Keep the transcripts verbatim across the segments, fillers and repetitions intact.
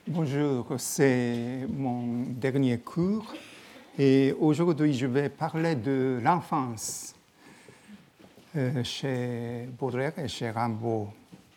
Bonjour, c'est mon dernier cours et aujourd'hui je vais parler de l'enfance euh, chez Baudelaire et chez Rimbaud.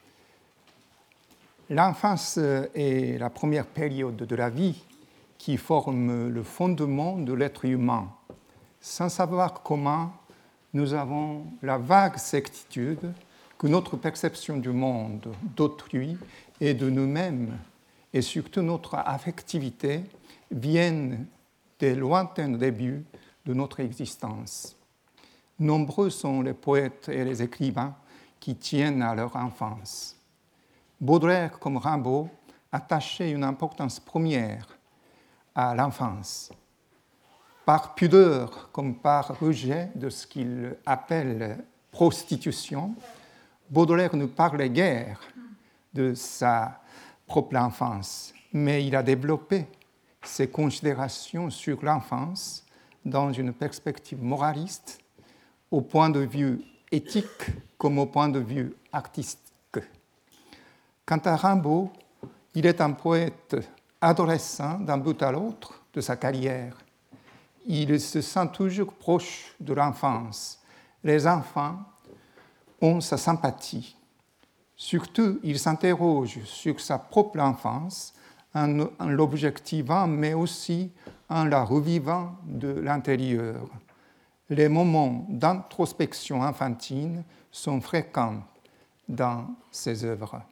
L'enfance est la première période de la vie qui forme le fondement de l'être humain. Sans savoir comment, nous avons la vague certitude que notre perception du monde, d'autrui et de nous-mêmes, et surtout notre affectivité, viennent des lointains débuts de notre existence. Nombreux sont les poètes et les écrivains qui tiennent à leur enfance. Baudelaire, comme Rimbaud, attachait une importance première à l'enfance. Par pudeur comme par rejet de ce qu'il appelle prostitution, Baudelaire ne parlait guère de sa propre enfance, mais il a développé ses considérations sur l'enfance dans une perspective moraliste, au point de vue éthique comme au point de vue artistique. Quant à Rimbaud, il est un poète adolescent d'un bout à l'autre de sa carrière. Il se sent toujours proche de l'enfance. Les enfants ont sa sympathie. Surtout, il s'interroge sur sa propre enfance en, en l'objectivant, mais aussi en la revivant de l'intérieur. Les moments d'introspection infantile sont fréquents dans ses œuvres.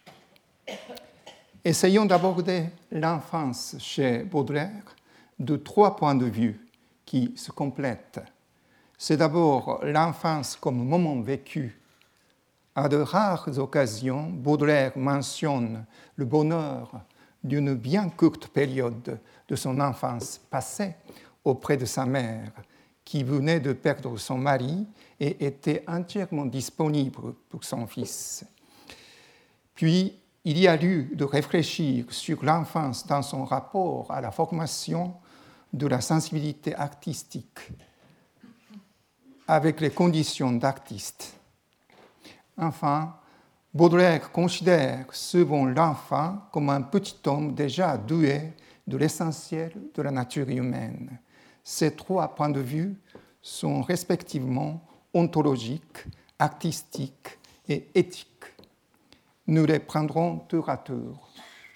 Essayons d'aborder l'enfance chez Baudelaire de trois points de vue qui se complètent. C'est d'abord l'enfance comme moment vécu. À de rares occasions, Baudelaire mentionne le bonheur d'une bien courte période de son enfance passée auprès de sa mère, qui venait de perdre son mari et était entièrement disponible pour son fils. Puis, il y a lieu de réfléchir sur l'enfance dans son rapport à la formation de la sensibilité artistique, avec les conditions d'artiste. Enfin, Baudelaire considère ce bon l'enfant comme un petit homme déjà doué de l'essentiel de la nature humaine. Ces trois points de vue sont respectivement ontologiques, artistiques et éthiques. Nous les prendrons tour à tour.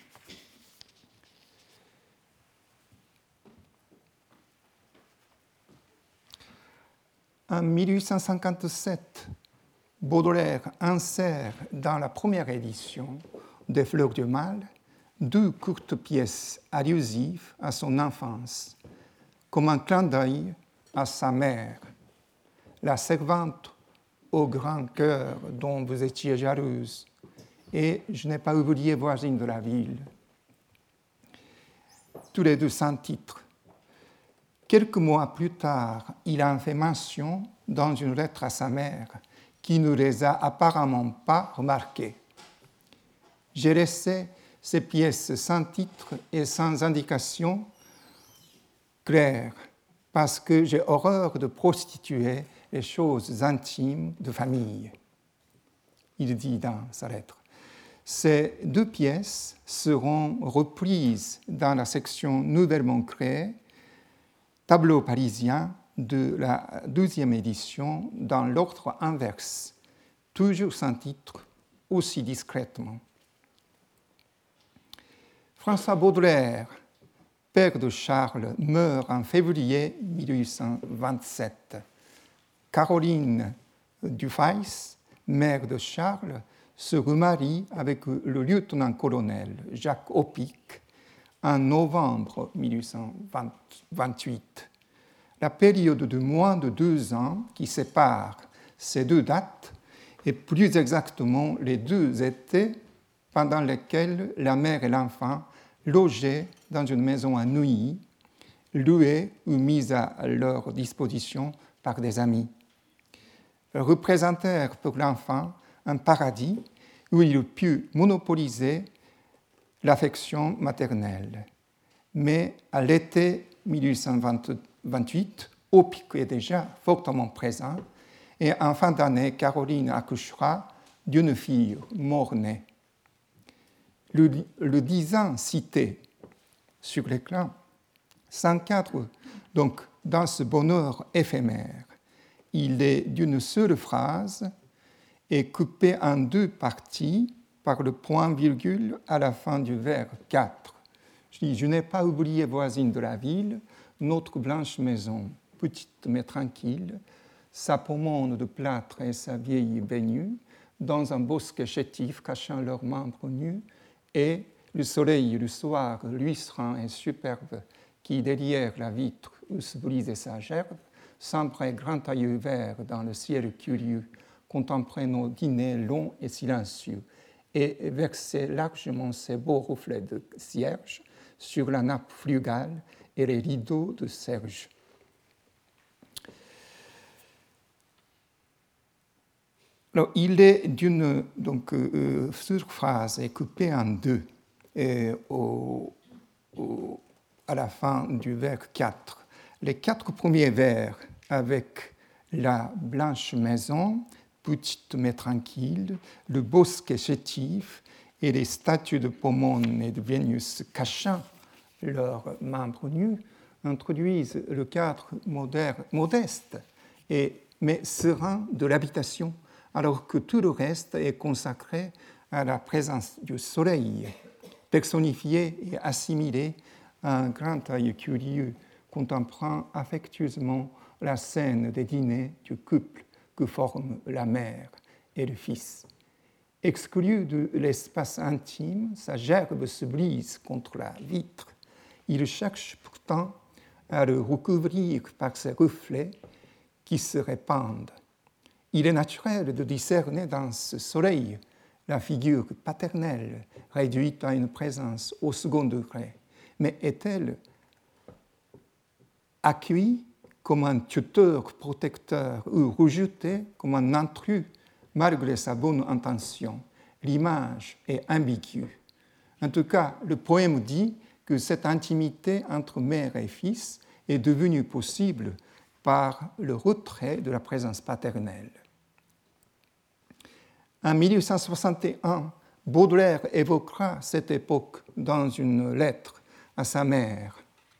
En mille huit cent cinquante-sept, Baudelaire insère dans la première édition des Fleurs du Mal deux courtes pièces allusives à son enfance, comme un clin d'œil à sa mère, la servante au grand cœur dont vous étiez jalouse, et je n'ai pas oublié voisine de la ville. Tous les deux sans titre. Quelques mois plus tard, il en fait mention dans une lettre à sa mère, qui ne les a apparemment pas remarqués. J'ai laissé ces pièces sans titre et sans indication claire, parce que j'ai horreur de prostituer les choses intimes de famille. Il dit dans sa lettre. Ces deux pièces seront reprises dans la section nouvellement créée, Tableau parisien, de la douzième édition dans l'ordre inverse, toujours sans titre, aussi discrètement. François Baudelaire, père de Charles, meurt en février mille huit cent vingt-sept. Caroline Dufayce, mère de Charles, se remarie avec le lieutenant-colonel Jacques Opic en novembre mille huit cent vingt-huit. La période de moins de deux ans qui sépare ces deux dates, et plus exactement les deux étés pendant lesquels la mère et l'enfant logeaient dans une maison à Neuilly, louée ou mise à leur disposition par des amis, représentèrent pour l'enfant un paradis où il put monopoliser l'affection maternelle. Mais à l'été mille huit cent vingt-huit, Opic est déjà fortement présent, et en fin d'année, Caroline accouchera d'une fille mort-née. Le, le disant cité sur l'écran s'encadre donc dans ce bonheur éphémère. Il est d'une seule phrase et coupé en deux parties par le point-virgule à la fin du vers quatre. Je dis, je n'ai pas oublié, voisine de la ville, notre blanche maison, petite mais tranquille, sa pommade de plâtre et sa vieille baignue, dans un bosquet chétif cachant leurs membres nus, et le soleil le soir luisant et superbe qui, derrière la vitre où se brisait sa gerbe, s'embrait grand yeux verts dans le ciel curieux, contemplait nos dîners longs et silencieux, et versait largement ses beaux reflets de cierge sur la nappe frugale et les rideaux de serge. Alors, il est d'une donc, euh, surphrase et coupé en deux et au, au, à la fin du vers quatre. Les quatre premiers vers avec la blanche maison, petite mais tranquille, le bosquet chétif et les statues de Pomone et de Vénus cachant leurs membres nus introduisent le cadre moderne, modeste et, mais serein de l'habitation, alors que tout le reste est consacré à la présence du soleil, personnifié et assimilé à un grand œil curieux, contemplant affectueusement la scène des dîners du couple que forment la mère et le fils. Exclu de l'espace intime, sa gerbe se brise contre la vitre. Il cherche pourtant à le recouvrir par ses reflets qui se répandent. Il est naturel de discerner dans ce soleil la figure paternelle réduite à une présence au second degré. Mais est-elle accueillie comme un tuteur protecteur ou rejetée comme un intrus malgré sa bonne intention? L'image est ambiguë. En tout cas, le poème dit que cette intimité entre mère et fils est devenue possible par le retrait de la présence paternelle. En mille huit cent soixante et un, Baudelaire évoquera cette époque dans une lettre à sa mère.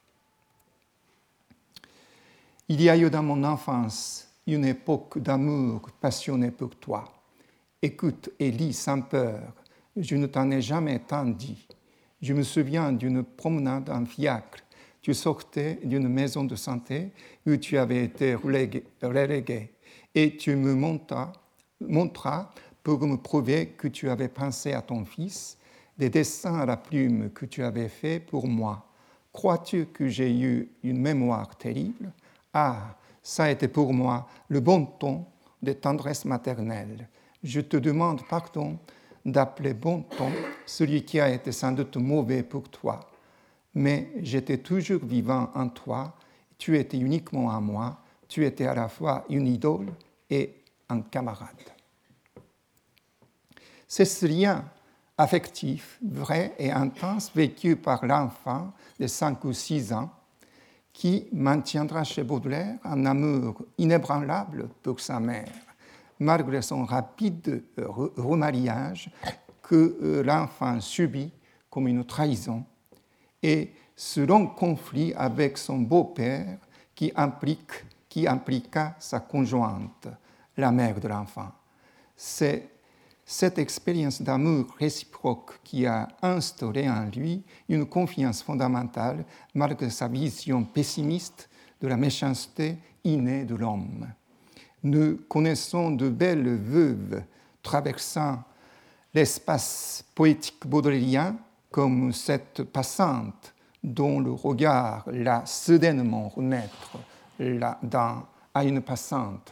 Il y a eu dans mon enfance une époque d'amour passionné pour toi. Écoute et lis sans peur, je ne t'en ai jamais tant dit. Je me souviens d'une promenade en fiacre. Tu sortais d'une maison de santé où tu avais été relégué et tu me montras, montras pour me prouver que tu avais pensé à ton fils, des dessins à la plume que tu avais faits pour moi. Crois-tu que j'ai eu une mémoire terrible? Ah, ça a été pour moi le bon ton des tendresses maternelles. Je te demande pardon d'appeler bon ton celui qui a été sans doute mauvais pour toi. Mais j'étais toujours vivant en toi, tu étais uniquement à moi, tu étais à la fois une idole et un camarade. C'est ce lien affectif, vrai et intense vécu par l'enfant de cinq ou six ans qui maintiendra chez Baudelaire un amour inébranlable pour sa mère, malgré son rapide remariage que l'enfant subit comme une trahison et ce long conflit avec son beau-père qui, implique, qui impliqua sa conjointe, la mère de l'enfant. C'est cette expérience d'amour réciproque qui a instauré en lui une confiance fondamentale malgré sa vision pessimiste de la méchanceté innée de l'homme. Nous connaissons de belles veuves traversant l'espace poétique baudelairien comme cette passante dont le regard l'a soudainement remettre dans, à une passante.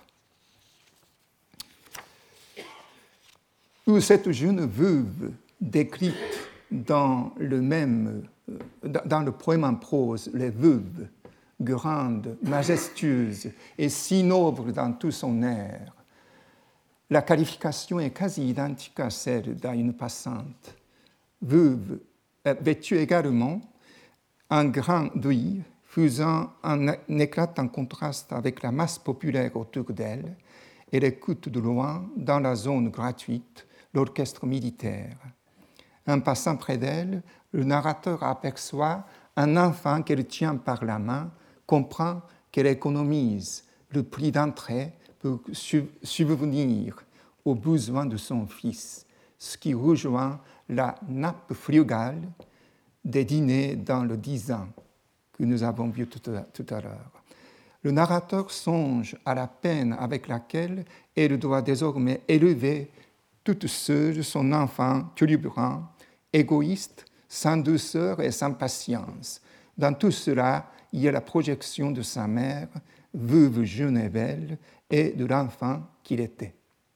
Ou cette jeune veuve décrite dans le même, dans le poème en prose, les veuves, grande, majestueuse et si noble dans tout son air. La qualification est quasi identique à celle d'une passante. Veuve, vêtue également en grand deuil, faisant un éclatant contraste avec la masse populaire autour d'elle, elle écoute de loin, dans la zone gratuite, l'orchestre militaire. En passant près d'elle, le narrateur aperçoit un enfant qu'elle tient par la main, comprend qu'elle économise le prix d'entrée pour subvenir aux besoins de son fils, ce qui rejoint la nappe frugale des dîners dans le dix ans que nous avons vu tout à, tout à l'heure. Le narrateur songe à la peine avec laquelle elle doit désormais élever toute seule son enfant turbulent, égoïste, sans douceur et sans patience. Dans tout cela, il y a la projection de sa mère, veuve jeune et belle, et de l'enfant qu'il était.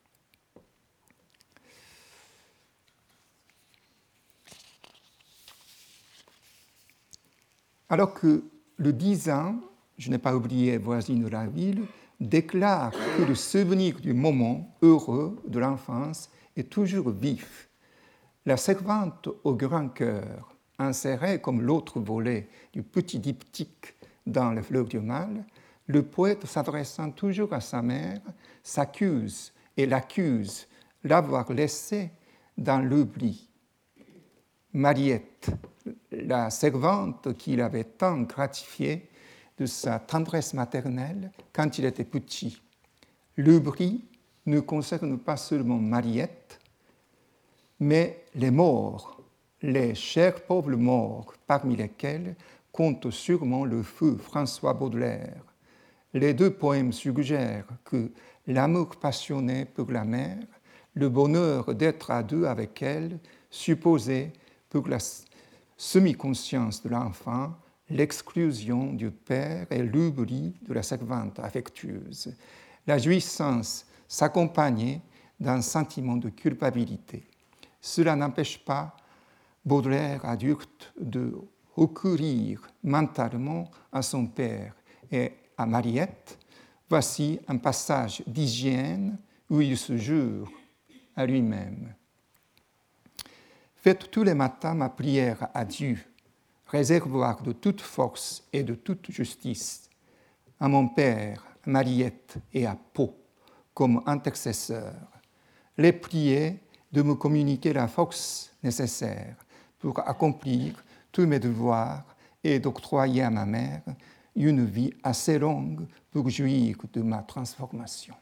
Alors que le dix ans, je n'ai pas oublié voisine de la ville, déclare que le souvenir du moment heureux de l'enfance est toujours vif. La servante au grand cœur, insérée comme l'autre volet du petit diptyque dans Les Fleurs du Mal, le poète, s'adressant toujours à sa mère, s'accuse et l'accuse d'avoir laissé dans l'oubli Mariette, la servante qu'il avait tant gratifiée de sa tendresse maternelle quand il était petit. L'oubli ne concerne pas seulement Mariette, mais les morts, les chers pauvres morts, parmi lesquels compte sûrement le feu François Baudelaire. Les deux poèmes suggèrent que l'amour passionné pour la mère, le bonheur d'être à deux avec elle, supposait pour la semi-conscience de l'enfant l'exclusion du père et l'oubli de la servante affectueuse. La jouissance s'accompagnait d'un sentiment de culpabilité. Cela n'empêche pas Baudelaire adulte de recourir mentalement à son père et à Mariette. Voici un passage d'hygiène où il se jure à lui-même. Faites tous les matins ma prière à Dieu, réservoir de toute force et de toute justice, à mon père, à Mariette et à Pau, comme intercesseur. Les prier de me communiquer la force nécessaire pour accomplir tous mes devoirs et d'octroyer à ma mère une vie assez longue pour jouir de ma transformation.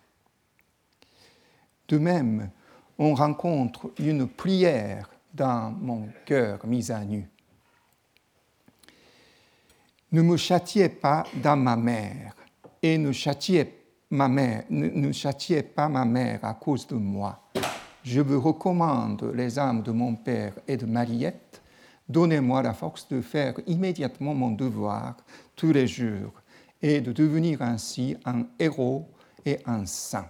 De même, on rencontre une prière dans mon cœur mis à nu. Ne me châtiez pas dans ma mère, et ne châtiez, ma mère, ne, ne châtiez pas ma mère à cause de moi. Je vous recommande les âmes de mon père et de Mariette. Donnez-moi la force de faire immédiatement mon devoir tous les jours et de devenir ainsi un héros et un saint.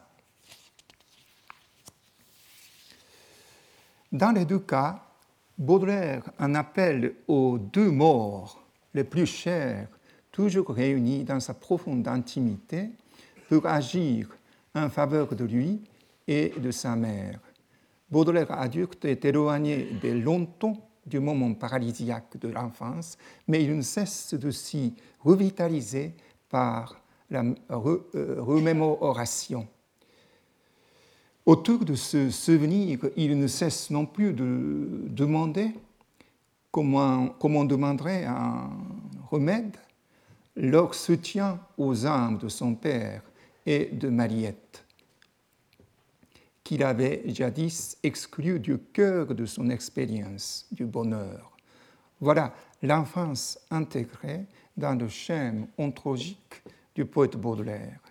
Dans les deux cas, Baudelaire en appelle aux deux morts les plus chers, toujours réunis dans sa profonde intimité, pour agir en faveur de lui et de sa mère. Baudelaire adulte est éloigné de longtemps du moment paralysiaque de l'enfance, mais il ne cesse de s'y revitaliser par la remémoration. Autour de ce souvenir, il ne cesse non plus de demander, comme on, comme on demanderait un remède, leur soutien aux âmes de son père et de Mariette, qu'il avait jadis exclu du cœur de son expérience du bonheur. Voilà l'enfance intégrée dans le schème ontologique du poète Baudelaire.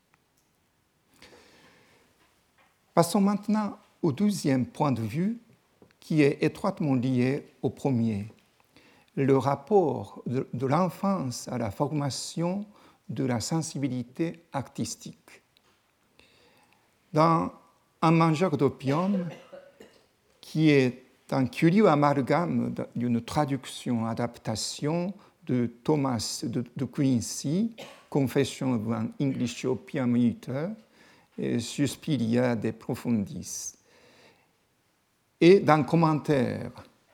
Passons maintenant au deuxième point de vue qui est étroitement lié au premier, le rapport de, de l'enfance à la formation de la sensibilité artistique. Dans Un mangeur d'opium, qui est un curieux amalgame d'une traduction-adaptation de Thomas de, de Quincy, Confession of an English Opium Eater, et Suspiria de Profundis. Et dans le commentaire,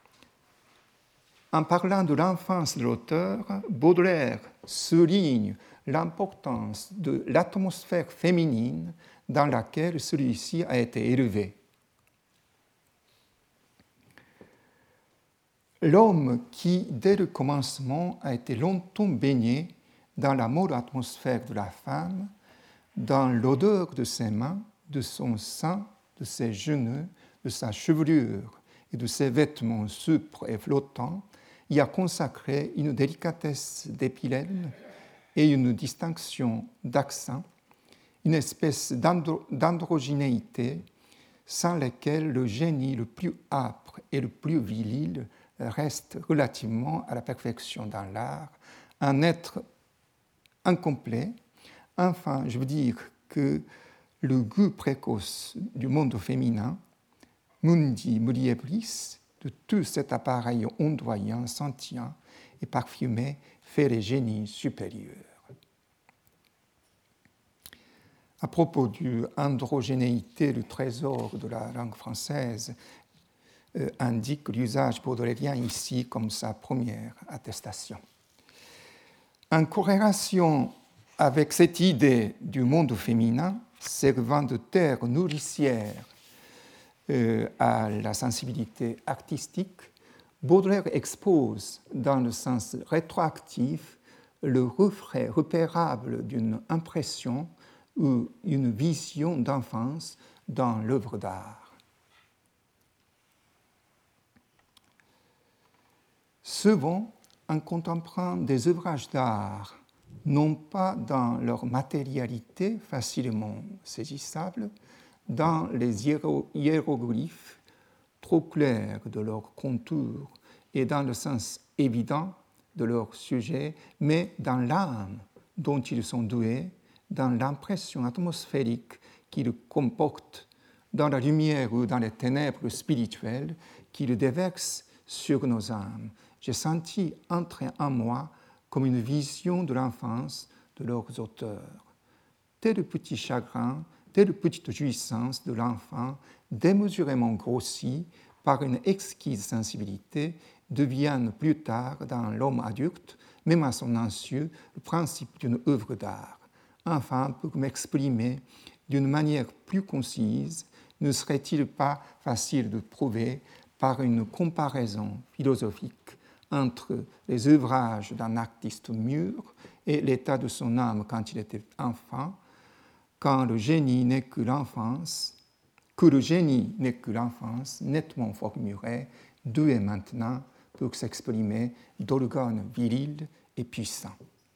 en parlant de l'enfance de l'auteur, Baudelaire souligne l'importance de l'atmosphère féminine dans laquelle celui-ci a été élevé. L'homme qui, dès le commencement, a été longtemps baigné dans la mauvaise atmosphère de la femme, dans l'odeur de ses mains, de son sein, de ses genoux, de sa chevelure et de ses vêtements souples et flottants, y a consacré une délicatesse d'épilène et une distinction d'accent, une espèce d'andro- d'androgénéité sans laquelle le génie le plus âpre et le plus viril reste relativement à la perfection dans l'art, un être incomplet. Enfin, je veux dire que le goût précoce du monde féminin, mundi mulieribus, de tout cet appareil ondoyant, sentient et parfumé, fait les génies supérieurs. À propos de l'androgénéité, le trésor de la langue française euh, indique l'usage baudelairien ici comme sa première attestation. En corrélation avec cette idée du monde féminin, servant de terre nourricière euh, à la sensibilité artistique, Baudelaire expose dans le sens rétroactif le reflet repérable d'une impression ou une vision d'enfance dans l'œuvre d'art. Souvent, en contemplant des ouvrages d'art, non pas dans leur matérialité facilement saisissable, dans les hiéroglyphes trop clairs de leurs contours et dans le sens évident de leur sujet, mais dans l'âme dont ils sont doués, dans l'impression atmosphérique qu'ils comportent, dans la lumière ou dans les ténèbres spirituelles qu'ils déversent sur nos âmes. J'ai senti entrer en moi comme une vision de l'enfance de leurs auteurs. Tel petit chagrin, telle petite jouissance de l'enfant, démesurément grossie par une exquise sensibilité, deviennent plus tard dans l'homme adulte, même à son insu, le principe d'une œuvre d'art. Enfin, pour m'exprimer d'une manière plus concise, ne serait-il pas facile de prouver par une comparaison philosophique entre les ouvrages d'un artiste mûr et l'état de son âme quand il était enfant, quand le génie n'est que l'enfance, que le génie n'est que l'enfance nettement formulée, doué maintenant pour s'exprimer d'organes virils et puissants.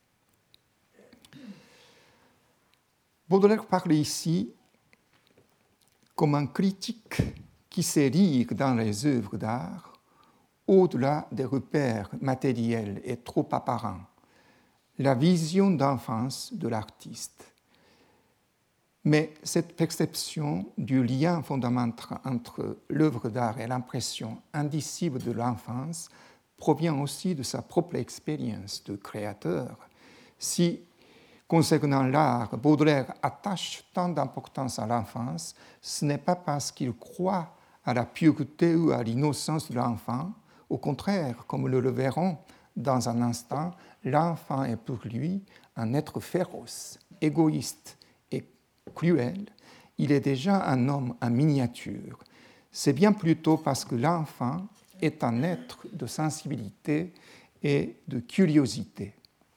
Baudelaire parle ici comme un critique qui sait lire dans les œuvres d'art au-delà des repères matériels et trop apparents, la vision d'enfance de l'artiste. Mais cette perception du lien fondamental entre l'œuvre d'art et l'impression indicible de l'enfance provient aussi de sa propre expérience de créateur. Si, concernant l'art, Baudelaire attache tant d'importance à l'enfance, ce n'est pas parce qu'il croit à la pureté ou à l'innocence de l'enfant. Au contraire, comme nous le verrons dans un instant, l'enfant est pour lui un être féroce, égoïste et cruel. Il est déjà un homme en miniature. C'est bien plutôt parce que l'enfant est un être de sensibilité et de curiosité.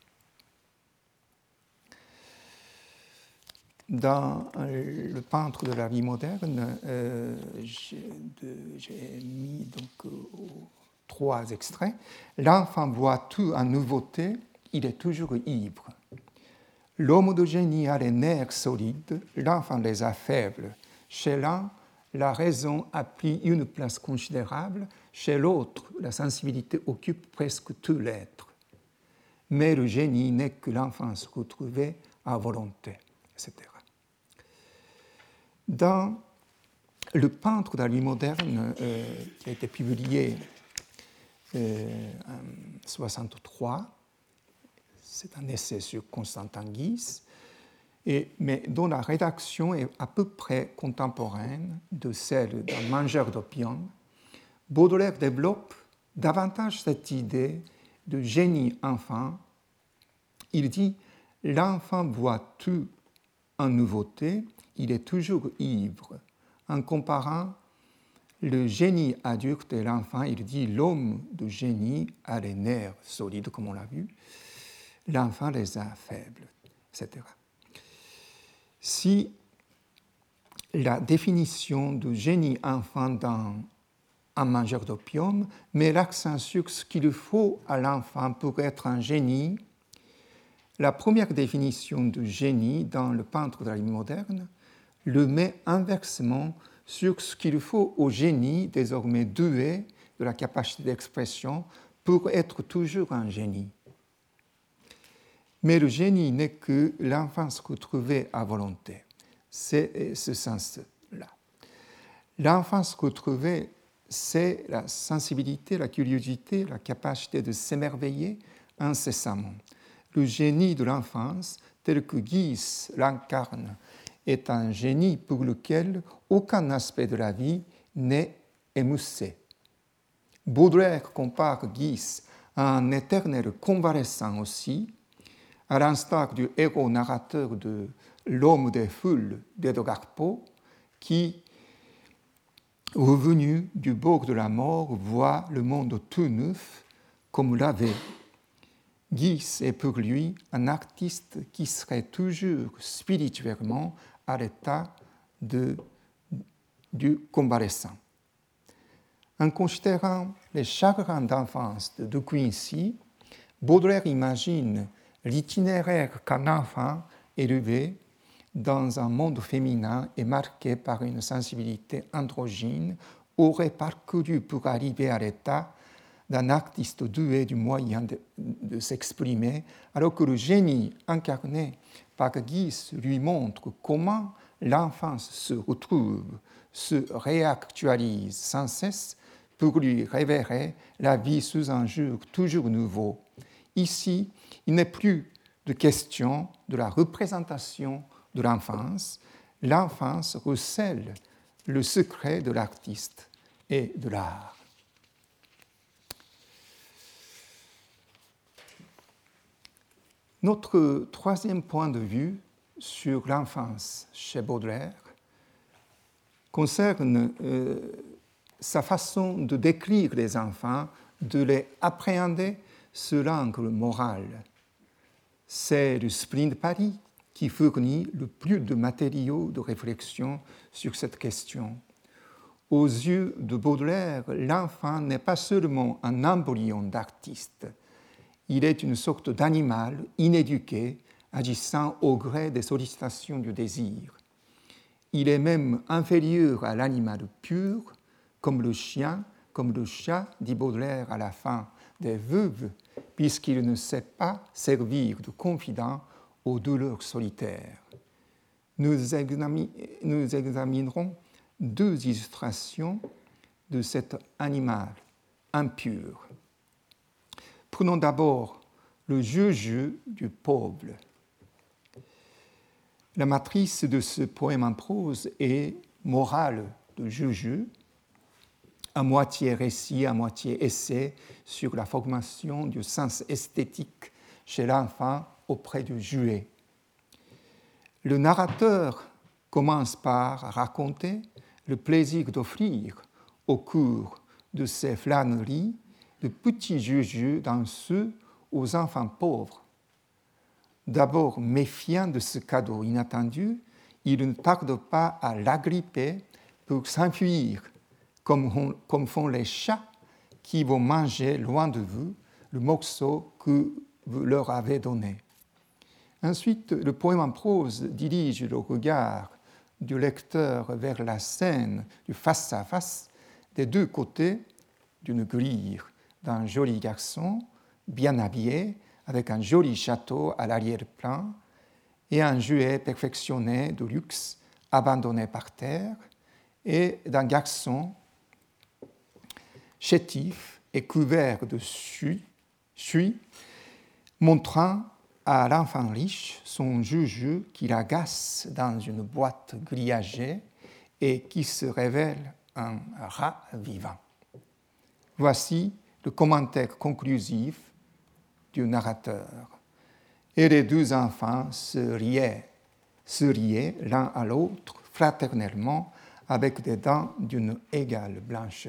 Dans le peintre de la vie moderne, euh, j'ai, de, j'ai mis donc euh, trois extraits. L'enfant voit tout en nouveauté, il est toujours ivre. L'homme de génie a les nerfs solides, l'enfant les a faibles. Chez l'un, la raison a pris une place considérable, chez l'autre, la sensibilité occupe presque tout l'être. Mais le génie n'est que l'enfance retrouvée à volonté, et cetera. Dans Le peintre de la vie moderne, euh, qui a été publié euh, en soixante-trois, c'est un essai sur Constantin Guis, et, mais dont la rédaction est à peu près contemporaine de celle d'un mangeur d'opium, Baudelaire développe davantage cette idée de génie enfant. Il dit « L'enfant voit tout en nouveauté, il est toujours ivre », en comparant le génie adulte et l'enfant, il dit l'homme de génie a les nerfs solides, comme on l'a vu, l'enfant les a faibles, et cetera. Si la définition de génie enfant dans Un mangeur d'opium met l'accent sur ce qu'il faut à l'enfant pour être un génie, la première définition de génie dans le peintre de la vie moderne le met inversement sur ce qu'il faut au génie désormais doué de la capacité d'expression pour être toujours un génie. Mais le génie n'est que l'enfance retrouvée à volonté. C'est ce sens-là. L'enfance retrouvée, c'est la sensibilité, la curiosité, la capacité de s'émerveiller incessamment. Le génie de l'enfance, tel que Guise l'incarne, est un génie pour lequel aucun aspect de la vie n'est émoussé. Baudelaire compare Guise à un éternel convalescent aussi, à l'instar du héros narrateur de L'homme des foules d'Edgar Poe, qui, revenu du bord de la mort, voit le monde tout neuf comme l'avait. Guise est pour lui un artiste qui serait toujours spirituellement à l'état de, du convalescent. En considérant les chagrins d'enfance de De Quincey, Baudelaire imagine l'itinéraire qu'un enfant élevé dans un monde féminin et marqué par une sensibilité androgyne aurait parcouru pour arriver à l'état d'un artiste doué du moyen de, de s'exprimer, alors que le génie incarné par Guise lui montre comment l'enfance se retrouve, se réactualise sans cesse pour lui révéler la vie sous un jour toujours nouveau. Ici, il n'est plus de question de la représentation de l'enfance. L'enfance recèle le secret de l'artiste et de l'art. Notre troisième point de vue sur l'enfance chez Baudelaire concerne euh, sa façon de décrire les enfants, de les appréhender sous l'angle moral. C'est le spleen de Paris qui fournit le plus de matériaux de réflexion sur cette question. Aux yeux de Baudelaire, l'enfant n'est pas seulement un embryon d'artiste, il est une sorte d'animal inéduqué, agissant au gré des sollicitations du désir. Il est même inférieur à l'animal pur, comme le chien, comme le chat, dit Baudelaire à la fin des Veuves, puisqu'il ne sait pas servir de confident aux douleurs solitaires. Nous, exami- nous examinerons deux illustrations de cet animal impur. Prenons d'abord le jeu-jeu du pauvre. La matrice de ce poème en prose est morale de jeu-jeu, à moitié récit, à moitié essai sur la formation du sens esthétique chez l'enfant auprès du jouet. Le narrateur commence par raconter le plaisir d'offrir au cours de ses flâneries de petits jeux dans ceux aux enfants pauvres. D'abord méfiant de ce cadeau inattendu, il ne tarde pas à l'agripper pour s'enfuir, comme, comme font les chats qui vont manger loin de vous le morceau que vous leur avez donné. Ensuite, le poème en prose dirige le regard du lecteur vers la scène du face-à-face des deux côtés d'une grille d'un joli garçon bien habillé avec un joli château à l'arrière-plan et un jouet perfectionné de luxe abandonné par terre et d'un garçon chétif et couvert de suie, suie montrant à l'enfant riche son jeu-jeu qui l'agace dans une boîte grillagée et qui se révèle un rat vivant. Voici le commentaire conclusif du narrateur. Et les deux enfants se riaient, se riaient l'un à l'autre fraternellement avec des dents d'une égale blancheur.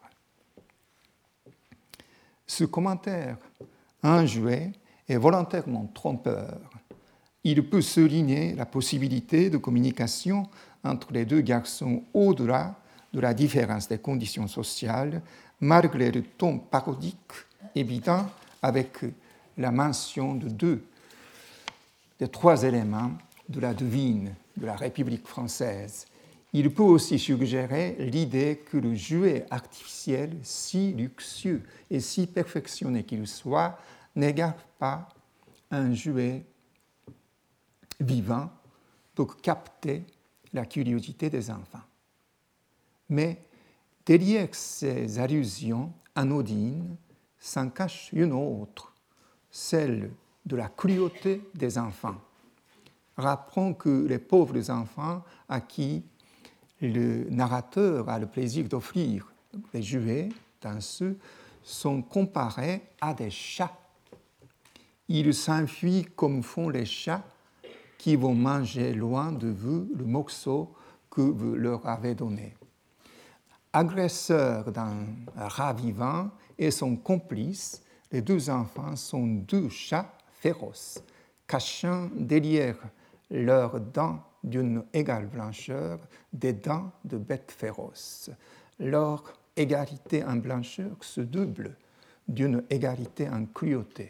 Ce commentaire, un jouet, est volontairement trompeur. Il peut souligner la possibilité de communication entre les deux garçons au-delà de la différence des conditions sociales, malgré le ton parodique évident avec la mention de deux des trois éléments de la devine de la République française. Il peut aussi suggérer l'idée que le jouet artificiel, si luxueux et si perfectionné qu'il soit, n'égare pas un jouet vivant pour capter la curiosité des enfants. Mais derrière ces allusions anodines s'en cache une autre, celle de la cruauté des enfants. Rappelons que les pauvres enfants à qui le narrateur a le plaisir d'offrir des jouets dans ceux sont comparés à des chats. Ils s'enfuient comme font les chats qui vont manger loin de vous le morceau que vous leur avez donné. Agresseur d'un rat vivant et son complice, les deux enfants sont deux chats féroces, cachant derrière leurs dents d'une égale blancheur des dents de bêtes féroces. Leur égalité en blancheur se double d'une égalité en cruauté.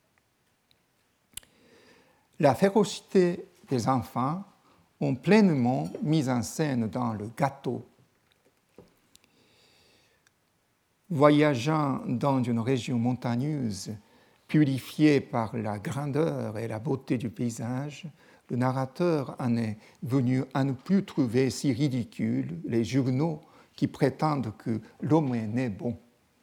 La férocité des enfants ont pleinement mis en scène dans le gâteau. Voyageant dans une région montagneuse, purifiée par la grandeur et la beauté du paysage, le narrateur en est venu à ne plus trouver si ridicules les journaux qui prétendent que l'homme est né bon.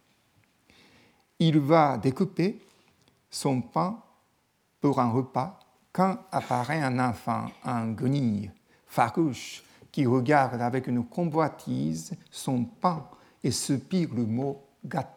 Il va découper son pain pour un repas quand apparaît un enfant en guenille, farouche, qui regarde avec une convoitise son pain et soupire le mot « gâteau ».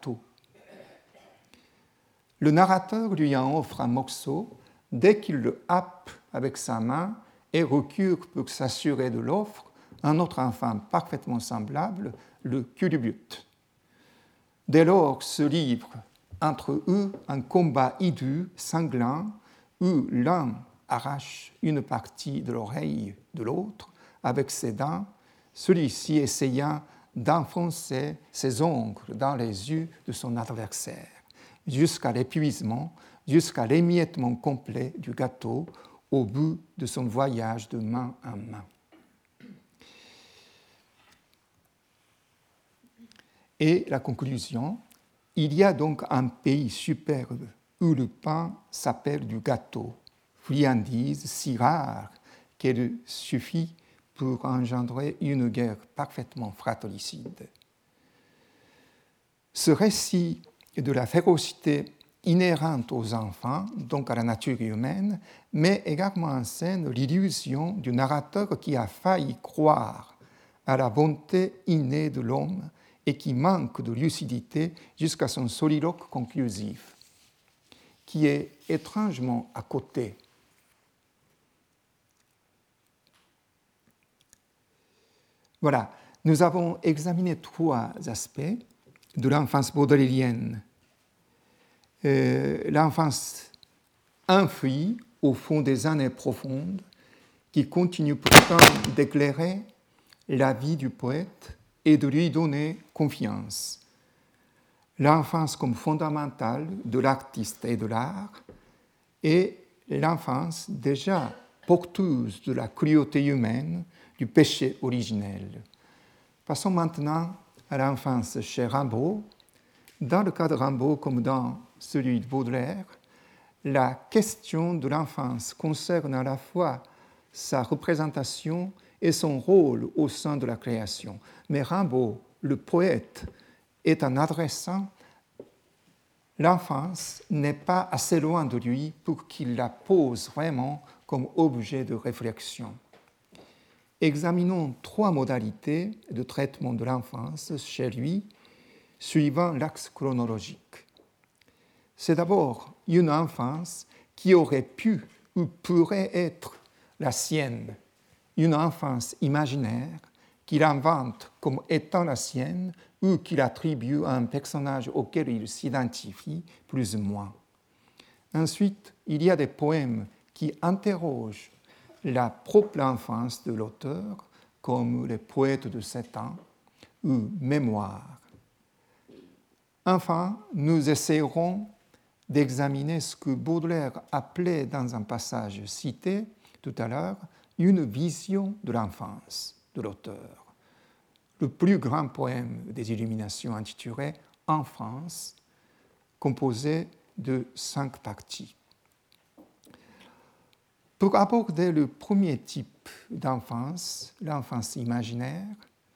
Le narrateur lui en offre un morceau dès qu'il le happe avec sa main et recule pour s'assurer de l'offre. Un autre enfant parfaitement semblable le culbute. Dès lors se livre entre eux un combat hideux, sanglant, où l'un arrache une partie de l'oreille de l'autre avec ses dents, celui-ci essayant d'enfoncer ses ongles dans les yeux de son adversaire, jusqu'à l'épuisement, jusqu'à l'émiettement complet du gâteau au bout de son voyage de main en main. Et la conclusion, il y a donc un pays superbe où le pain s'appelle du gâteau, friandise si rare qu'elle suffit pour engendrer une guerre parfaitement fratricide. Ce récit de la férocité inhérente aux enfants, donc à la nature humaine, met également en scène l'illusion du narrateur qui a failli croire à la bonté innée de l'homme et qui manque de lucidité jusqu'à son soliloque conclusif, qui est étrangement à côté. Voilà, nous avons examiné trois aspects de l'enfance baudelairienne. Euh, l'enfance enfouie au fond des années profondes, qui continue pourtant d'éclairer la vie du poète et de lui donner confiance. L'enfance comme fondamentale de l'artiste et de l'art, et l'enfance déjà porteuse de la cruauté humaine, du péché originel. Passons maintenant à l'enfance chez Rimbaud. Dans le cas de Rimbaud, comme dans celui de Baudelaire, la question de l'enfance concerne à la fois sa représentation et son rôle au sein de la création. Mais Rimbaud, le poète, est en adressant l'enfance n'est pas assez loin de lui pour qu'il la pose vraiment comme objet de réflexion. Examinons trois modalités de traitement de l'enfance chez lui, suivant l'axe chronologique. C'est d'abord une enfance qui aurait pu ou pourrait être la sienne, une enfance imaginaire qu'il invente comme étant la sienne ou qu'il attribue à un personnage auquel il s'identifie plus ou moins. Ensuite, il y a des poèmes qui interrogent la propre enfance de l'auteur, comme les poètes de sept ans ou Mémoire. Enfin, nous essayerons d'examiner ce que Baudelaire appelait dans un passage cité tout à l'heure une vision de l'enfance de l'auteur. Le plus grand poème des Illuminations intitulé « Enfance », composé de cinq parties. Pour aborder le premier type d'enfance, l'enfance imaginaire,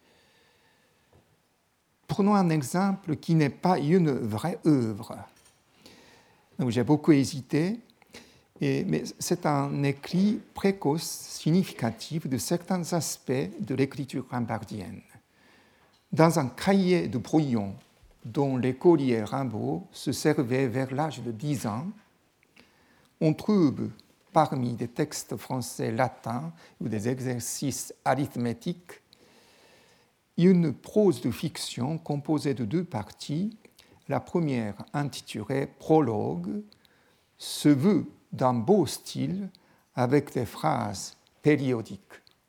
prenons un exemple qui n'est pas une vraie œuvre. Donc, j'ai beaucoup hésité, et, mais c'est un écrit précoce, significatif de certains aspects de l'écriture rimbaudien. Dans un cahier de brouillon dont l'écolier Rimbaud se servait vers l'âge de dix ans, on trouve parmi des textes français latins ou des exercices arithmétiques une prose de fiction composée de deux parties. La première, intitulée « Prologue », se veut d'un beau style avec des phrases périodiques.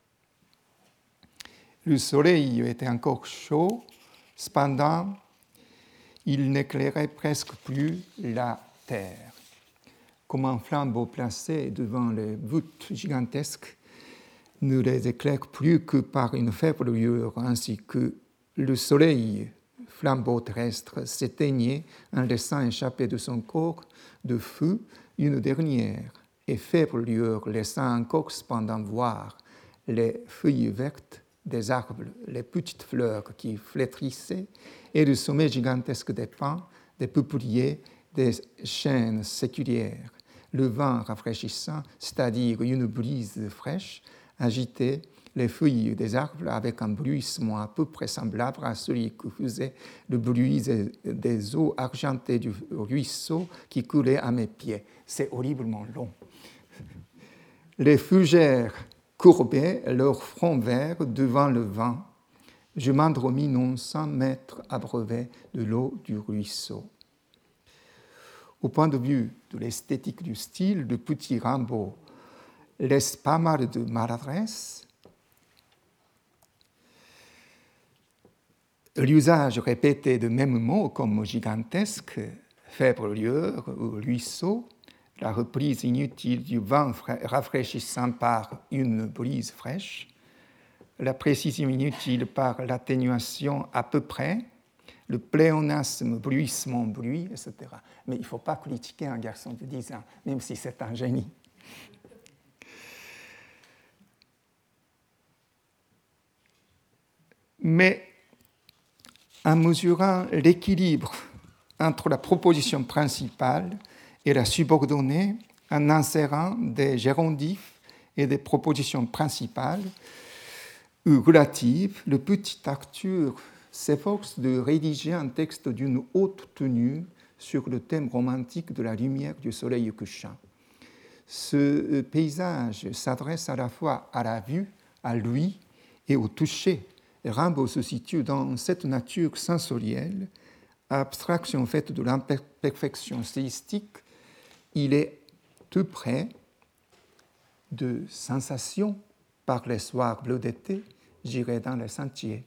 Le soleil était encore chaud, cependant, il n'éclairait presque plus la terre. Comme un flambeau placé devant les voûtes gigantesques ne les éclaire plus que par une faible lueur, ainsi que le soleil, flambeau terrestre, s'éteignait en laissant échapper de son corps de feu une dernière et faible lueur, laissant encore cependant voir les feuilles vertes des arbres, les petites fleurs qui flétrissaient, et le sommet gigantesque des pins, des peupliers, des chênes séculières. Le vent rafraîchissant, c'est-à-dire une brise fraîche, agitait les feuilles des arbres avec un bruissement à peu près semblable à celui que faisait le bruit des eaux argentées du ruisseau qui coulait à mes pieds. C'est horriblement long. Les fougères courbaient leur front vert devant le vent. Je m'endormis non sans m'être abreuvé de l'eau du ruisseau. Au point de vue de l'esthétique du style, le petit Rimbaud laisse pas mal de maladresse. L'usage répété de mêmes mots comme gigantesque, faible lueur ou ruisseau, la reprise inutile du vent rafraîchissant par une brise fraîche, la précision inutile par l'atténuation à peu près, le pléonasme, bruissement, bruit, et cetera. Mais il ne faut pas critiquer un garçon de dix ans, même si c'est un génie. Mais en mesurant l'équilibre entre la proposition principale et la subordonnée, en insérant des gérondifs et des propositions principales ou relatives, le petit Arthur s'efforce de rédiger un texte d'une haute tenue sur le thème romantique de la lumière du soleil couchant. Ce paysage s'adresse à la fois à la vue, à l'ouïe et au toucher. Rimbaud se situe dans cette nature sensorielle, abstraction faite de l'imperfection stylistique. Il est tout près de sensations par les soirs bleus d'été, j'irai dans les sentiers.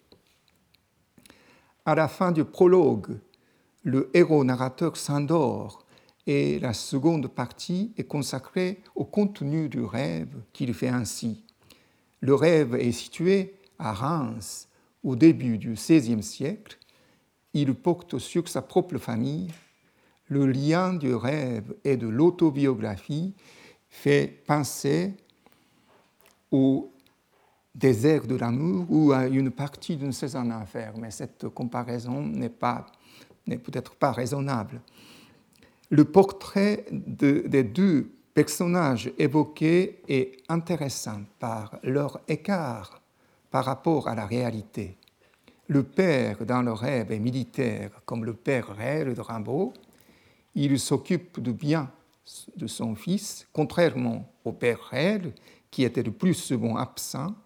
À la fin du prologue, le héros narrateur s'endort et la seconde partie est consacrée au contenu du rêve qu'il fait ainsi. Le rêve est situé à Reims au début du seizième siècle. Il porte sur sa propre famille. Le lien du rêve et de l'autobiographie fait penser au désert de l'amour ou à une partie d'une saison à faire, mais cette comparaison n'est, pas, n'est peut-être pas raisonnable. Le portrait de, des deux personnages évoqués est intéressant par leur écart par rapport à la réalité. Le père dans le rêve est militaire comme le père réel de Rimbaud. Il s'occupe du bien de son fils, contrairement au père réel qui était le plus souvent absent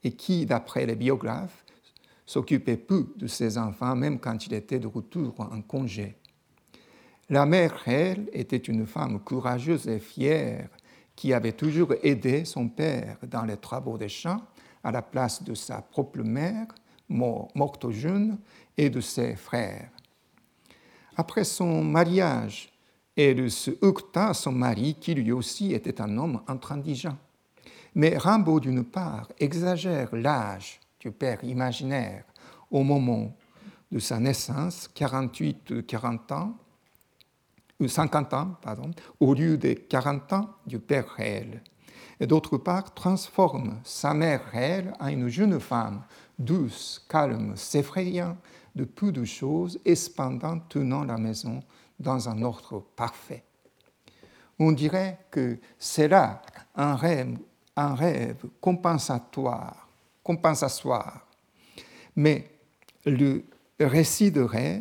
et qui, d'après les biographes, s'occupait peu de ses enfants, même quand il était de retour en congé. La mère Rachel était une femme courageuse et fière qui avait toujours aidé son père dans les travaux des champs à la place de sa propre mère, morte jeune, et de ses frères. Après son mariage, elle se heurta à son mari, qui lui aussi était un homme intransigeant. Mais Rimbaud, d'une part, exagère l'âge du père imaginaire au moment de sa naissance, quarante-huit quarante ans, ou cinquante ans, pardon, au lieu des quarante ans du père réel. Et d'autre part, transforme sa mère réelle en une jeune femme, douce, calme, s'effrayant de peu de choses et cependant tenant la maison dans un ordre parfait. On dirait que c'est là un rêve, un rêve compensatoire, compensatoire. Mais le récit de rêve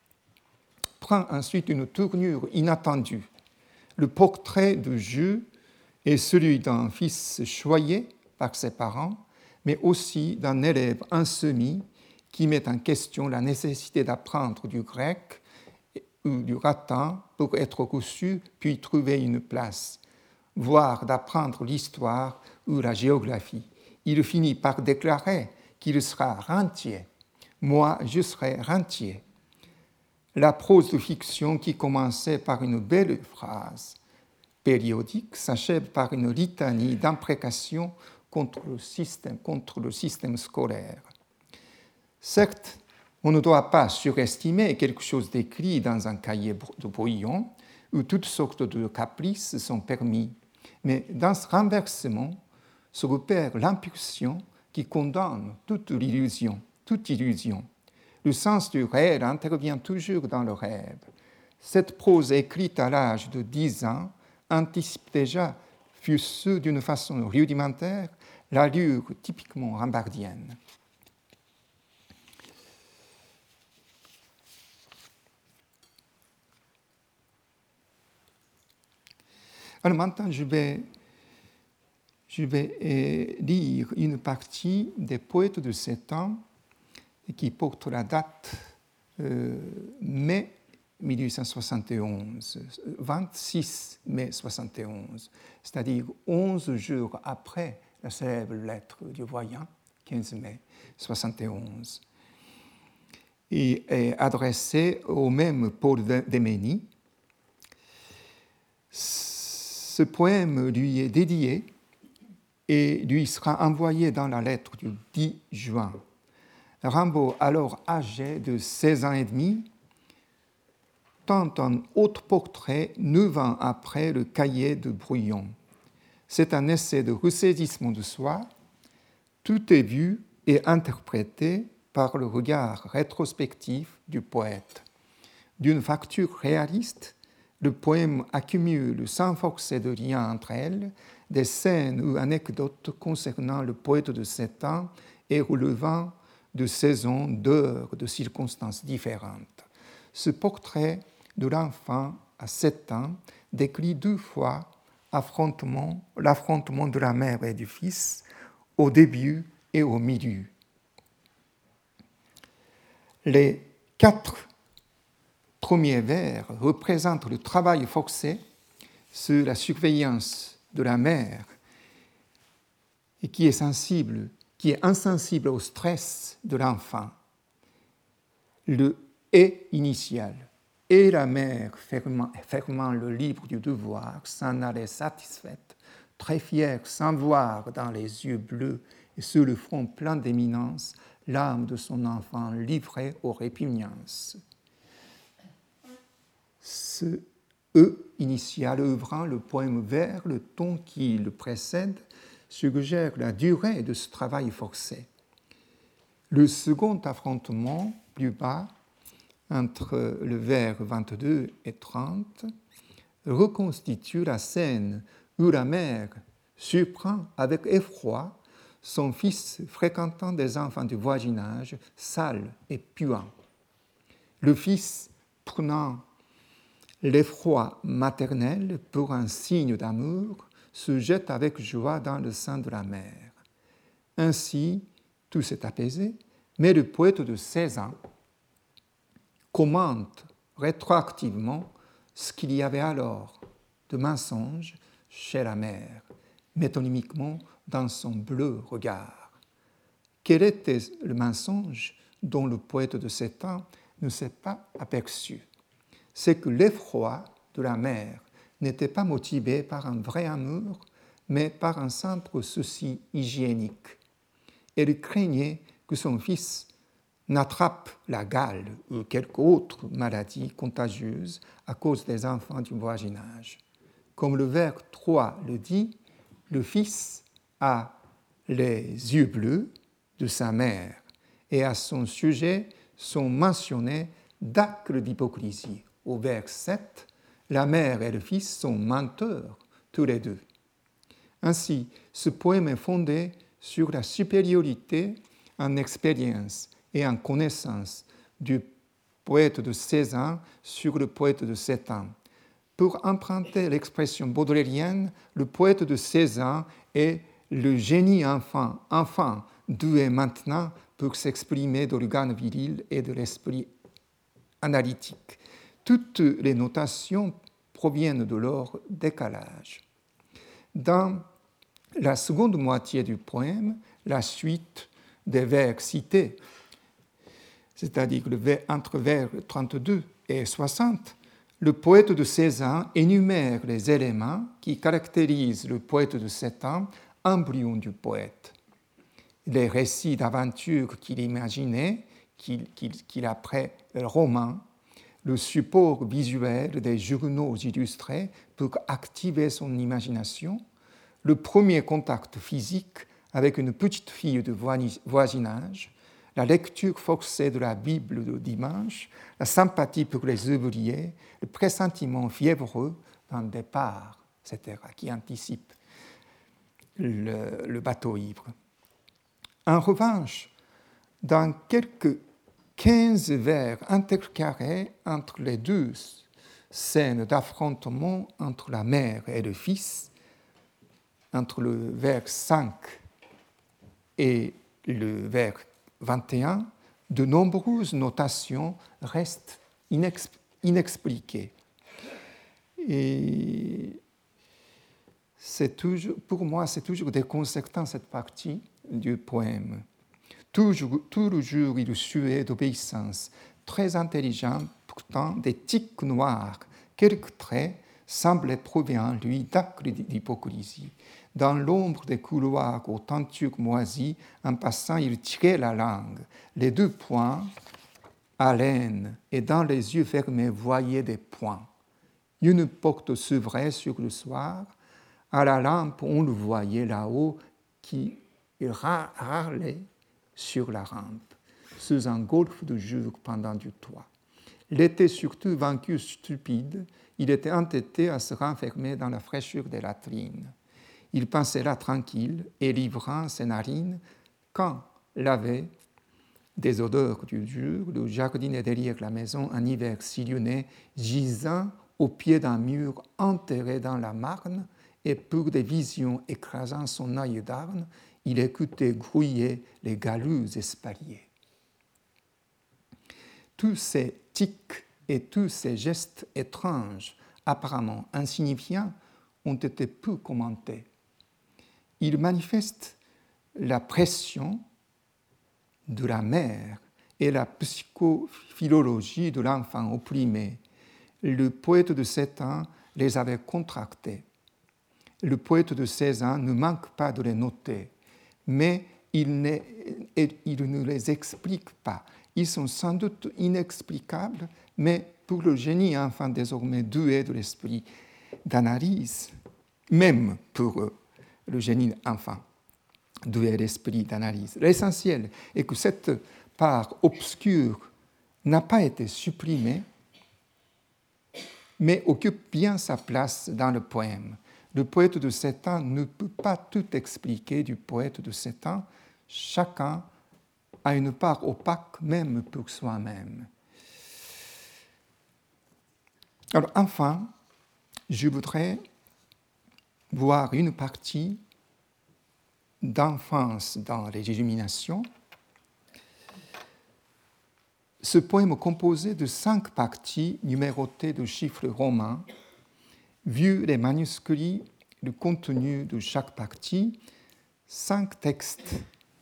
prend ensuite une tournure inattendue. Le portrait de Dieu est celui d'un fils choyé par ses parents, mais aussi d'un élève insoumis qui met en question la nécessité d'apprendre du grec ou du latin pour être reçu, puis trouver une place, voire d'apprendre l'histoire ou la géographie. Il finit par déclarer qu'il sera rentier. Moi, je serai rentier. La prose de fiction, qui commençait par une belle phrase périodique, s'achève par une litanie d'imprécations contre le système, contre le système scolaire. Certes, on ne doit pas surestimer quelque chose d'écrit dans un cahier de brouillon où toutes sortes de caprices sont permis, mais dans ce renversement se repère l'impulsion qui condamne toute l'illusion, toute illusion. Le sens du réel intervient toujours dans le rêve. Cette prose écrite à l'âge de dix ans anticipe déjà, fût-ce d'une façon rudimentaire, l'allure typiquement rambardienne. Alors maintenant, je vais, je vais euh, lire une partie des poètes de ce temps qui porte la date euh, mai mille huit cent soixante et onze, vingt-six mai soixante et onze, c'est-à-dire onze jours après la célèbre lettre du voyant, quinze mai soixante et onze, et est adressé au même Paul Démény. Ce poème lui est dédié et lui sera envoyé dans la lettre du dix juin. Rimbaud, alors âgé de seize ans et demi, tente un autre portrait neuf ans après le cahier de brouillon. C'est un essai de ressaisissement de soi. Tout est vu et interprété par le regard rétrospectif du poète. D'une facture réaliste, le poème accumule, sans forcer de lien entre elles, des scènes ou anecdotes concernant le poète de sept ans et relevant de saisons, d'heures, de circonstances différentes. Ce portrait de l'enfant à sept ans décrit deux fois affrontement, l'affrontement de la mère et du fils au début et au milieu. Les quatre premiers vers représentent le travail forcé sur la surveillance de la mère et qui est sensible, qui est insensible au stress de l'enfant. Le « et » initial. Et la mère, fermant, fermant le livre du devoir, s'en allait satisfaite, très fière, sans voir dans les yeux bleus et sur le front plein d'éminence l'âme de son enfant livrée aux répugnances. Ce « e » initial œuvrant le poème vers le ton qui le précède suggère la durée de ce travail forcé. Le second affrontement, plus bas, entre le vers vingt-deux et trente, reconstitue la scène où la mère surprend avec effroi son fils fréquentant des enfants du voisinage, sales et puants. Le fils, prenant l'effroi maternel pour un signe d'amour, se jette avec joie dans le sein de la mère. Ainsi, tout s'est apaisé, mais le poète de seize ans commente rétroactivement ce qu'il y avait alors de mensonge chez la mère, métonymiquement dans son bleu regard. Quel était le mensonge dont le poète de sept ans ne s'est pas aperçu? C'est que l'effroi de la mère n'était pas motivé par un vrai amour, mais par un simple souci hygiénique. Elle craignait que son fils n'attrape la gale ou quelque autre maladie contagieuse à cause des enfants du voisinage. Comme le vers trois le dit, le fils a les yeux bleus de sa mère et à son sujet sont mentionnés d'actes d'hypocrisie. Au vers sept, la mère et le fils sont menteurs tous les deux. Ainsi, ce poème est fondé sur la supériorité en expérience et en connaissance du poète de seize ans sur le poète de sept ans. Pour emprunter l'expression baudelairienne, le poète de seize ans est le génie enfant, enfant doué maintenant pour s'exprimer de l'organe viril et de l'esprit analytique. Toutes les notations proviennent de leur décalage. Dans la seconde moitié du poème, la suite des vers cités, c'est-à-dire le vers, entre vers trente-deux et soixante, le poète de seize ans énumère les éléments qui caractérisent le poète de sept ans, embryon du poète. Les récits d'aventures qu'il imaginait, qu'il, qu'il, qu'il appelait romans, le support visuel des journaux illustrés pour activer son imagination, le premier contact physique avec une petite fille de voisinage, la lecture forcée de la Bible le dimanche, la sympathie pour les ouvriers, le pressentiment fiévreux d'un départ, et cetera, qui anticipe le, le bateau ivre. En revanche, dans quelques quinze vers intercalés entre les deux scènes d'affrontement entre la mère et le fils, entre le vers cinq et le vers vingt et un, de nombreuses notations restent inexp- inexpliquées. Et c'est toujours, pour moi, c'est toujours déconcertant cette partie du poème. Toujours, toujours illustré d'obéissance, très intelligent, pourtant des tics noirs, quelques traits semblaient prouver en lui d'actes d'hypocrisie. Dans l'ombre des couloirs aux tentures moisies, en passant, il tirait la langue. Les deux poings, haleine, et dans les yeux fermés, voyaient des points. Une porte s'ouvrait sur le soir. À la lampe, on le voyait là-haut qui râlait sur la rampe, sous un golfe de jour pendant du toit. Il était surtout vaincu stupide. Il était entêté à se renfermer dans la fraîcheur des latrines. Il pensait là tranquille et livrant ses narines quand l'avait des odeurs du jour, le jardinier derrière la maison en hiver sillonné, gisant au pied d'un mur enterré dans la marne, et pour des visions écrasant son œil d'arne, il écoutait grouiller les galeux espaliers. Tous ces tics et tous ces gestes étranges, apparemment insignifiants, ont été peu commentés. Ils manifestent la pression de la mère et la psychophilologie de l'enfant opprimé. Le poète de sept ans les avait contractés. Le poète de seize ans ne manque pas de les noter, mais il ne, il ne les explique pas. Ils sont sans doute inexplicables, mais pour le génie enfant désormais doué de l'esprit d'analyse, même pour eux, le génie enfant doué de l'esprit d'analyse. L'essentiel est que cette part obscure n'a pas été supprimée, mais occupe bien sa place dans le poème. Le poète de sept ans ne peut pas tout expliquer du poète de sept ans. Chacun a une part opaque, même pour soi-même. Alors, enfin, je voudrais voir une partie d'enfance dans les illuminations. Ce poème composé de cinq parties numérotées de chiffres romains, vu les manuscrits, le contenu de chaque partie, cinq textes,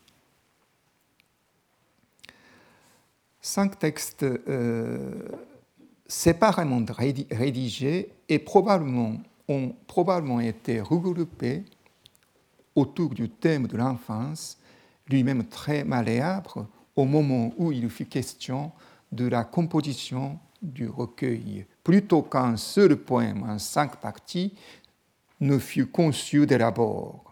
cinq textes euh, séparément rédigés et probablement, ont probablement été regroupés autour du thème de l'enfance, lui-même très malléable, au moment où il fut question de la composition du recueil, plutôt qu'un seul poème en cinq parties ne fut conçu dès l'abord.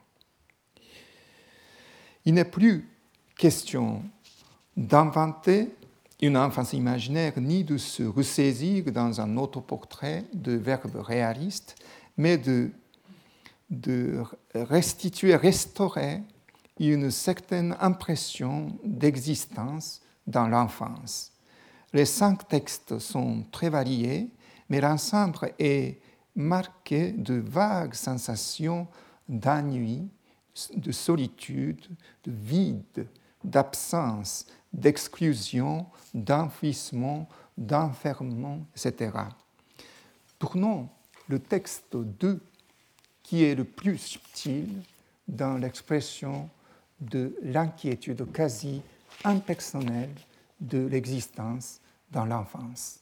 Il n'est plus question d'inventer une enfance imaginaire ni de se ressaisir dans un autoportrait de verbe réaliste, mais de, de restituer, restaurer une certaine impression d'existence dans l'enfance. Les cinq textes sont très variés, mais l'ensemble est marqué de vagues sensations d'ennui, de solitude, de vide, d'absence, d'exclusion, d'enfouissement, d'enfermement, et cetera. Prenons le texte deux, qui est le plus subtil dans l'expression de l'inquiétude quasi impersonnelle de l'existence dans l'enfance.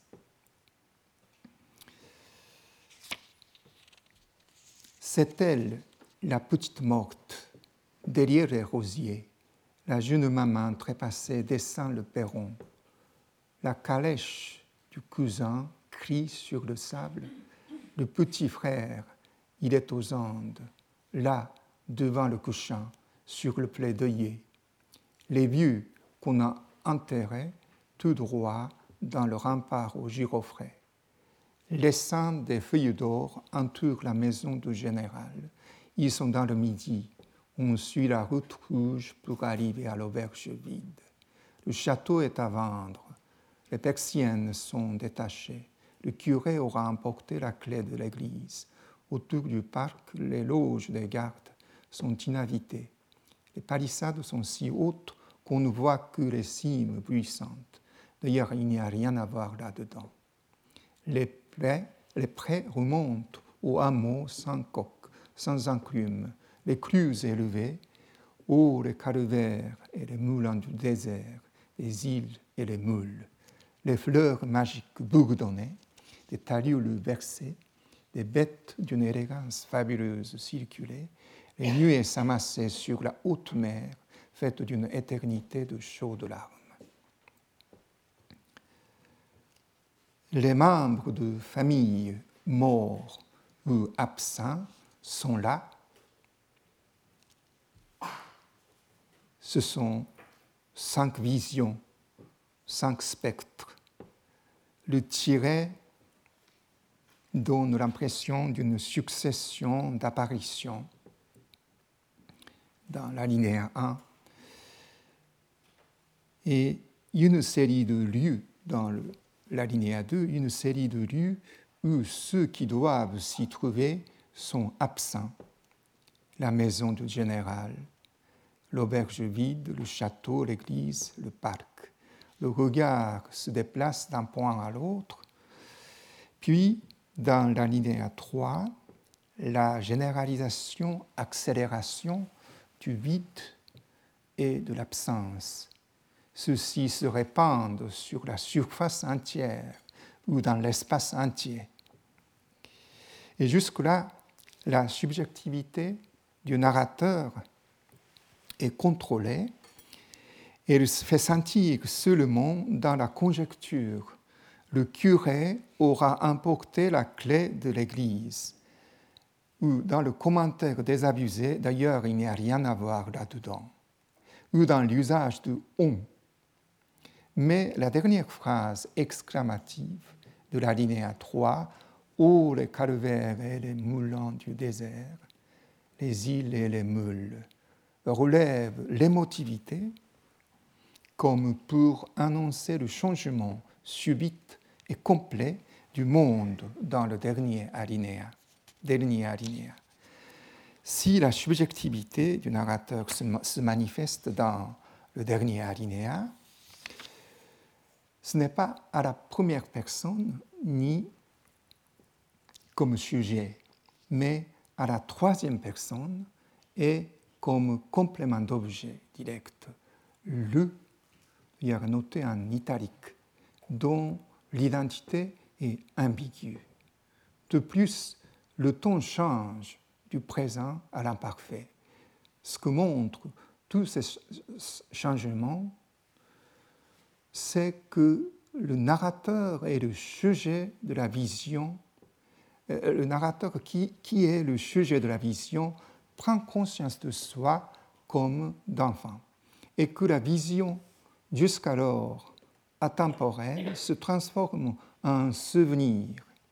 C'est elle, la petite morte, derrière les rosiers. La jeune maman trépassée descend le perron. La calèche du cousin crie sur le sable. Le petit frère, il est aux Andes, là, devant le couchant, sur le plaidoyer. Les vieux qu'on a enterrés tout droit dans le rempart au giroflée. Laissant des feuilles d'or entourent la maison du général. Ils sont dans le midi. On suit la route rouge pour arriver à l'auberge vide. Le château est à vendre. Les persiennes sont détachées. Le curé aura emporté la clé de l'église. Autour du parc, les loges des gardes sont inhabitées. Les palissades sont si hautes qu'on ne voit que les cimes bruissantes. D'ailleurs, il n'y a rien à voir là-dedans. Les prés, les prés remontent au hameau sans coque, sans enclume, les crues élevées, ô les calvaires et les moulins du désert, les îles et les moules, les fleurs magiques bourdonnées, des tarioules versées, des bêtes d'une élégance fabuleuse circulaient, les nuées s'amassaient sur la haute mer, faite d'une éternité de chaudes larmes. Les membres de famille morts ou absents sont là. Ce sont cinq visions, cinq spectres. Le tiret donne l'impression d'une succession d'apparitions. Dans l'alinéa un, et une série de lieux dans le, l'alinéa deux, une série de lieux où ceux qui doivent s'y trouver sont absents. La maison du général, l'auberge vide, le château, l'église, le parc. Le regard se déplace d'un point à l'autre. Puis, dans l'alinéa trois, la généralisation, accélération du vide et de l'absence. Ceux-ci se répandent sur la surface entière ou dans l'espace entier. Et jusque-là, la subjectivité du narrateur est contrôlée et elle se fait sentir seulement dans la conjecture. Le curé aura emporté la clé de l'église. Ou dans le commentaire désabusé, d'ailleurs il n'y a rien à voir là-dedans, ou dans l'usage de « on ». Mais la dernière phrase exclamative de l'alinéa trois, « ô les calvaires et les moulins du désert, les îles et les moules », relève l'émotivité comme pour annoncer le changement subit et complet du monde dans le dernier alinéa. Dernier alinéa. si la subjectivité du narrateur se, se manifeste dans le dernier alinéa, ce n'est pas à la première personne ni comme sujet, mais à la troisième personne et comme complément d'objet direct. Le, il y a noté en italique, dont l'identité est ambiguë. De plus, le ton change du présent à l'imparfait. Ce que montrent tous ces changements, c'est que le narrateur est le sujet de la vision. Le narrateur qui, qui est le sujet de la vision prend conscience de soi comme d'enfant et que la vision, jusqu'alors atemporelle, se transforme en souvenir.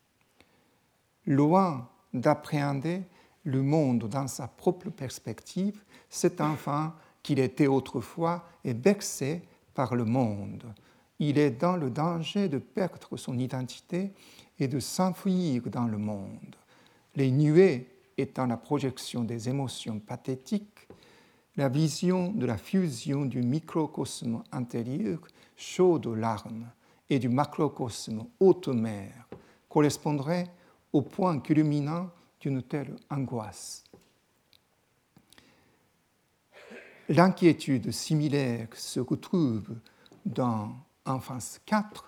Loin d'appréhender le monde dans sa propre perspective, cet enfant qu'il était autrefois est vexé par le monde. Il est dans le danger de perdre son identité et de s'enfuir dans le monde. Les nuées étant la projection des émotions pathétiques, la vision de la fusion du microcosme intérieur, chaud de larmes, et du macrocosme haute mer, correspondrait au point culminant d'une telle angoisse. L'inquiétude similaire se retrouve dans Enfance quatre,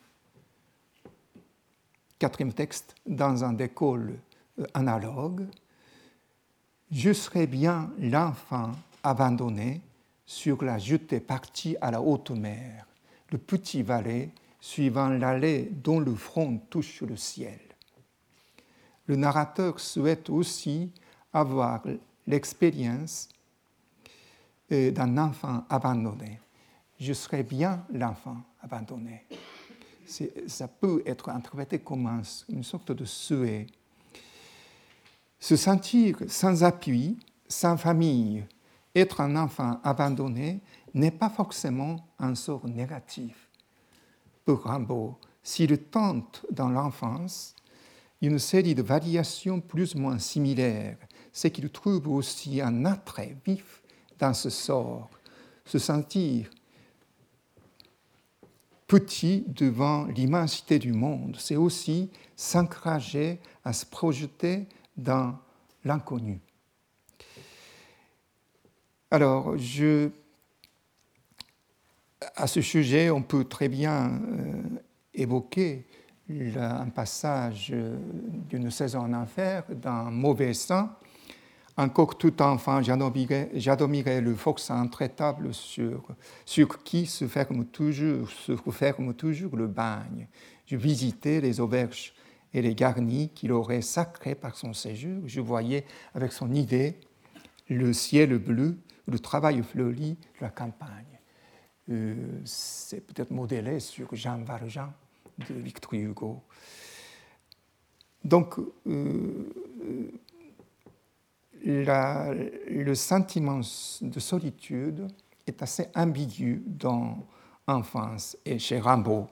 quatrième texte, dans un décolle analogue. Je serais bien l'enfant abandonné sur la jetée partie à la haute mer, le petit valet suivant l'allée dont le front touche le ciel. Le narrateur souhaite aussi avoir l'expérience d'un enfant abandonné. Je serais bien l'enfant abandonné. C'est, ça peut être interprété comme un, une sorte de souhait. Se sentir sans appui, sans famille, être un enfant abandonné n'est pas forcément un sort négatif. Pour Rimbaud, s'il tente dans l'enfance une série de variations plus ou moins similaires, c'est qu'il trouve aussi un attrait vif dans ce sort, se sentir petit devant l'immensité du monde, c'est aussi s'encourager à se projeter dans l'inconnu. Alors, je, à ce sujet, on peut très bien euh, évoquer là, un passage d'une saison en enfer dans Mauvais sang. Encore tout enfant, j'admirais le forçat intraitable sur, sur qui se ferme toujours, se referme toujours le bagne. Je visitais les auberges et les garnis qu'il aurait sacrés par son séjour. Je voyais avec son idée le ciel bleu, le travail fleuri de la campagne. Euh, c'est peut-être modélé sur Jean Valjean de Victor Hugo. Donc, euh, La, le sentiment de solitude est assez ambigu dans l'enfance et chez Rimbaud.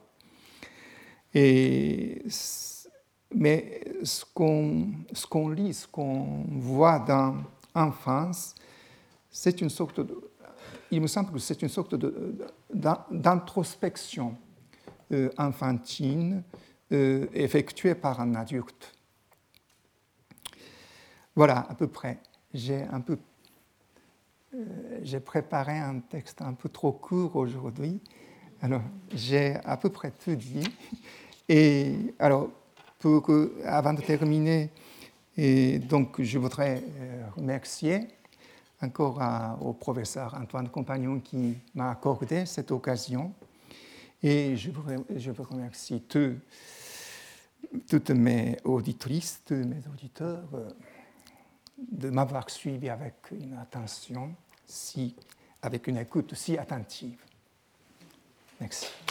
Et, mais ce qu'on, ce qu'on lit, ce qu'on voit dans l'enfance, c'est une sorte de, il me semble que c'est une sorte de, d'introspection euh, enfantine euh, effectuée par un adulte. Voilà, à peu près. J'ai un peu, euh, j'ai préparé un texte un peu trop court aujourd'hui. Alors, j'ai à peu près tout dit. Et alors, pour, avant de terminer, et donc, je voudrais remercier encore à, au professeur Antoine Compagnon qui m'a accordé cette occasion. Et je vous, je vous remercie tous, toutes mes auditrices, tous mes auditeurs, de m'avoir suivi avec une attention, si, avec une écoute si attentive. Merci.